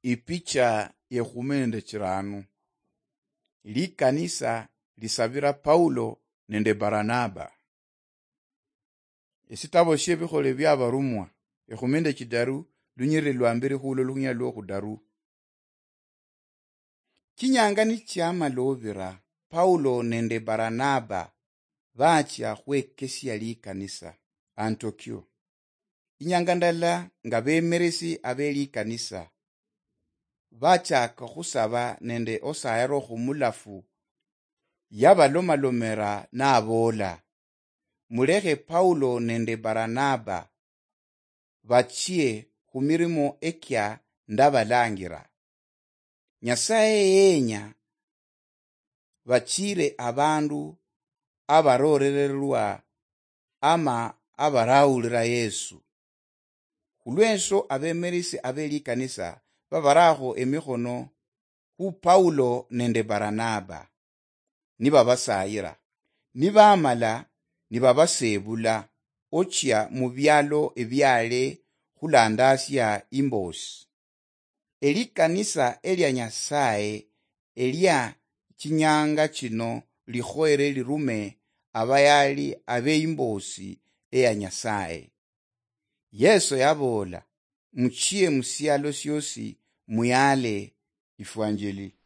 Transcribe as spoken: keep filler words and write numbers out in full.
Ipicha yekhumende chirano. Likanisa lisabira Paulo nende Baranaba. Esitabo shebikhole byabarumwa ekhumende chidaru lunyire lwambiri khulo lunya lwo khudaru. Chinyanga ni chama lobira Paulo nende Baranaba bacha khwekesia likanisa Antokyo. Inyanga ndala nga bemeresi abe likanisa bachaka khusaba nende osayaro khumulafu yabalomalomera nabola mulekhe Paulo nende Baranaba bachie khumirimo ekya ndabalangira. Nyasaye yenya bachire abandu abarorererwa ama abarawulira Yesu. Khulwenso abemerisi abe likanisa babarakho emikhono khu Paulo nende Baranaba nibabasayira nibamala nibabasebula ochia mu byalo ebyale khulandasya imbosi. Elikanisa elya Nyasaye elya chinyanga chino likhoere lirume abayali abe imbosi eya Nyasaye. Yesu yabola muchie musialo syosi muyale ifwanjeli.